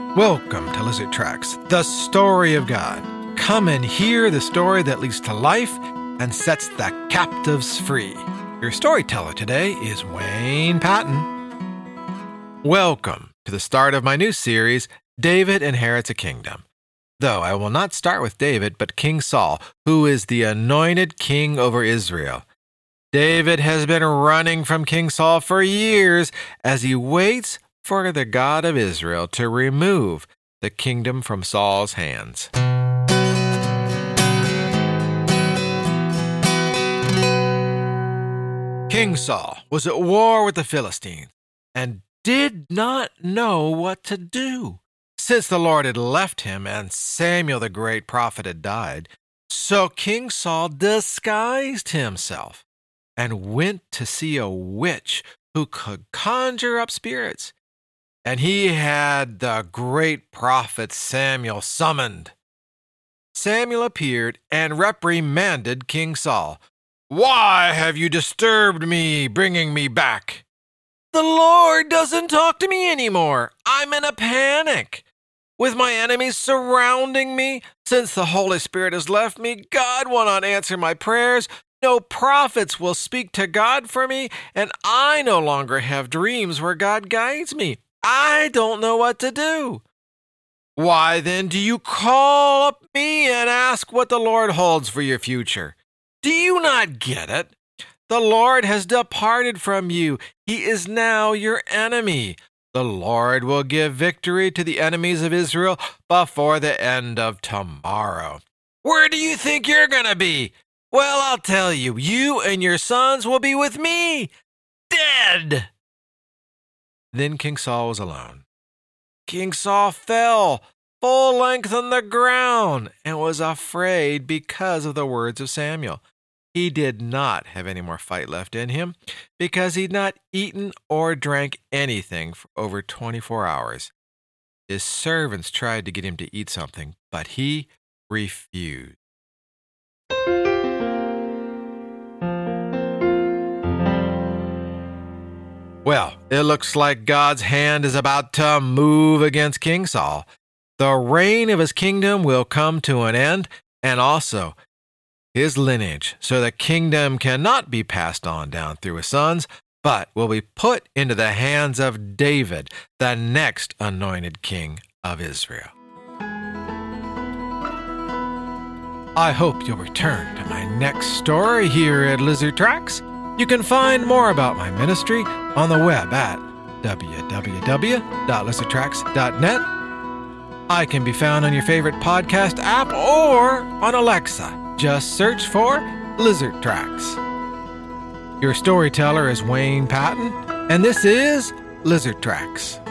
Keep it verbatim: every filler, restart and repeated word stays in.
Welcome to Lizard Tracks, the story of God. Come and hear the story that leads to life and sets the captives free. Your storyteller today is Wayne Patton. Welcome to the start of my new series, David Inherits a Kingdom. Though I will not start with David, but King Saul, who is the anointed king over Israel. David has been running from King Saul for years as he waits for the God of Israel to remove the kingdom from Saul's hands. King Saul was at war with the Philistines and did not know what to do, since the Lord had left him and Samuel the great prophet had died. So King Saul disguised himself and went to see a witch who could conjure up spirits. And he had the great prophet Samuel summoned. Samuel appeared and reprimanded King Saul. "Why have you disturbed me, bringing me back?" "The Lord doesn't talk to me anymore. I'm in a panic. With my enemies surrounding me, since the Holy Spirit has left me, God will not answer my prayers. No prophets will speak to God for me, and I no longer have dreams where God guides me. I don't know what to do." "Why then do you call up me and ask what the Lord holds for your future? Do you not get it? The Lord has departed from you. He is now your enemy. The Lord will give victory to the enemies of Israel before the end of tomorrow." "Where do you think you're going to be?" "Well, I'll tell you. You and your sons will be with me, dead." Then King Saul was alone. King Saul fell full length on the ground and was afraid because of the words of Samuel. He did not have any more fight left in him because he'd not eaten or drank anything for over twenty-four hours. His servants tried to get him to eat something, but he refused. Well, it looks like God's hand is about to move against King Saul. The reign of his kingdom will come to an end, and also his lineage, so the kingdom cannot be passed on down through his sons, but will be put into the hands of David, the next anointed king of Israel. I hope you'll return to my next story here at Lizard Tracks. You can find more about my ministry on the web at w w w dot lizard tracks dot net. I can be found on your favorite podcast app or on Alexa. Just search for Lizard Tracks. Your storyteller is Wayne Patton, and this is Lizard Tracks.